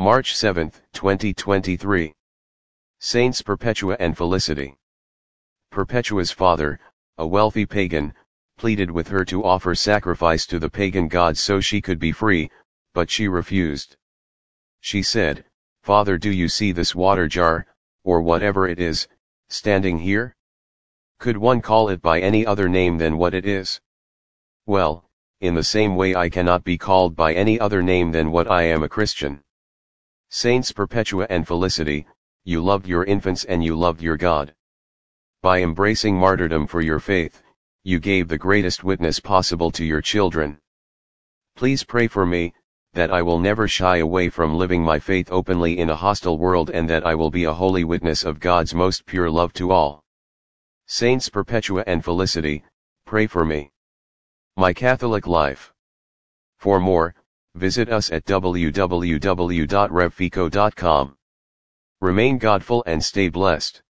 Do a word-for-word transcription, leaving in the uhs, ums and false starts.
March seventh, twenty twenty-three. Saints Perpetua and Felicity. Perpetua's father, a wealthy pagan, pleaded with her to offer sacrifice to the pagan gods so she could be free, but she refused. She said, "Father, do you see this water jar, or whatever it is, standing here? Could one call it by any other name than what it is? Well, in the same way I cannot be called by any other name than what I am, a Christian." Saints Perpetua and Felicity, you loved your infants and you loved your God. By embracing martyrdom for your faith, you gave the greatest witness possible to your children. Please pray for me, that I will never shy away from living my faith openly in a hostile world, and that I will be a holy witness of God's most pure love to all. Saints Perpetua and Felicity, pray for me. My Catholic Life. For more, visit us at w w w dot rev fico dot com. Remain godful and stay blessed.